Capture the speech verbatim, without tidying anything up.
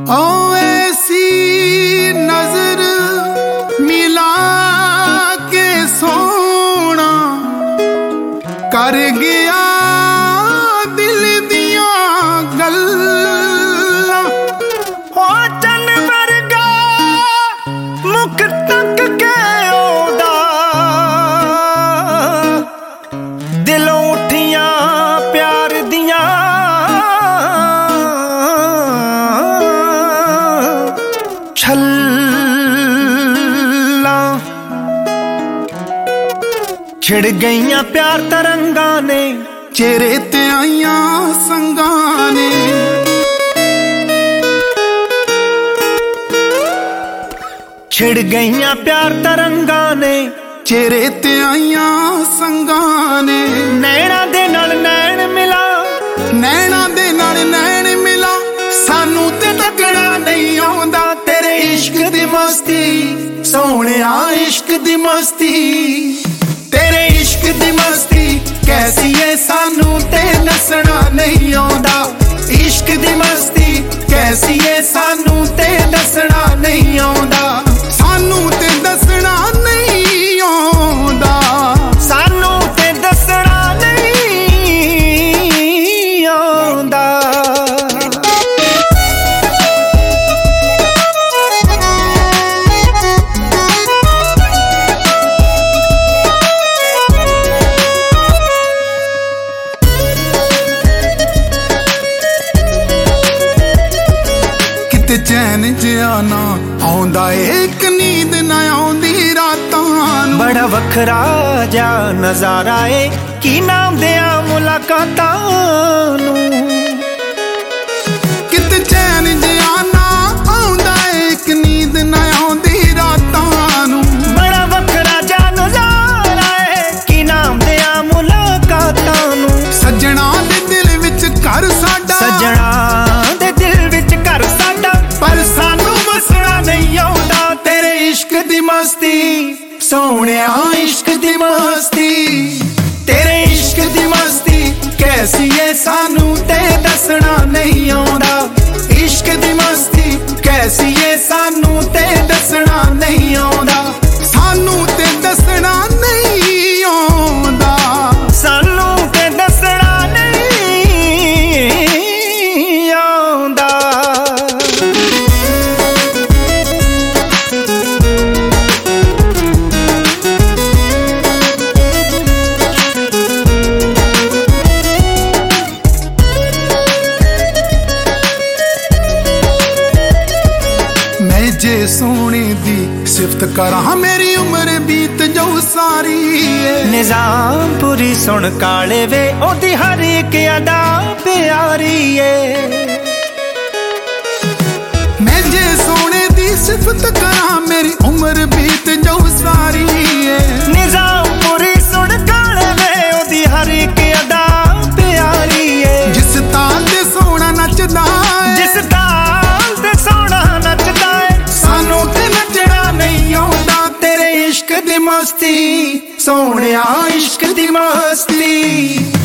ओ ऐसी नजर मिला के सोना कर गया दिल दिया गल्लां। ओ चन वर्गा मुख तक के ओदा दिलों उठियां प्यार दियां छिड़ गईयां प्यार तरंगा ने चेहरे ते आईयां संगां ने। छिड़ गईयां प्यार तरंगा ने चेहरे ते आईयां संगां ने। नैना दे नाल नैन मिला नैना दे नाल नैन मिला सानू ते तकड़ा नहीं आउंदा तेरे इश्क दी मस्ती सोहणिया इश्क दी मस्ती। तेरे इश्क दी मस्ती कैसी है सानू ते दसना नहीं आउंदा। इश्क दी मस्ती कैसी है सानू ते दसना नहीं आउंदा। सानू ते दसना नहीं आउंदा। सानू ते दसना नहीं आउंदा। चैन जिया ना आउंदा एक नींद ना आउंदी रातां नूं। बड़ा वखरा जा नजारा है की नाम दिया मुलाकातां नूं। किते चैन जिया ना आउंदा एक नींद ना आउंदी रातां नूं। बड़ा वखरा जा नजारा है की नाम दिया मुलाकातां नूं। सजना दे दिल विच घर साडा सजना दे दिल विच घर साडा पर सानू मसना नहीं आउंदा। तेरे इश्क दी मस्ती सोहणिया इश्क दी मस्ती। तेरे इश्क दी मस्ती कैसी है सानू ते दसना नहीं आउंदा। इश्क दी मस्ती कैसी है सानू ते दसना नहीं आउंदा। सानू ते दसना नहीं आउंदा। सानू ते दसना नहीं आउंदा। जे सोने दी सिफत करा मेरी उम्र बीत जाऊ सारी। निजाम पूरी सुन काले वे ओदी हर एक अदा प्यारी है। मैं जे सोने दी सिफत करा मेरी उम्र बीत जाऊ सारी। निजाम पूरी सुन काले वे ओदी हर एक अदा प्यारी है। जिस ताल ते सोना नचदा जिस ताल ते सोना नचदा सानू ते नचना नहीं आउंदा। तेरे इश्क दी मस्ती सोहणिया इश्क दी मस्ती।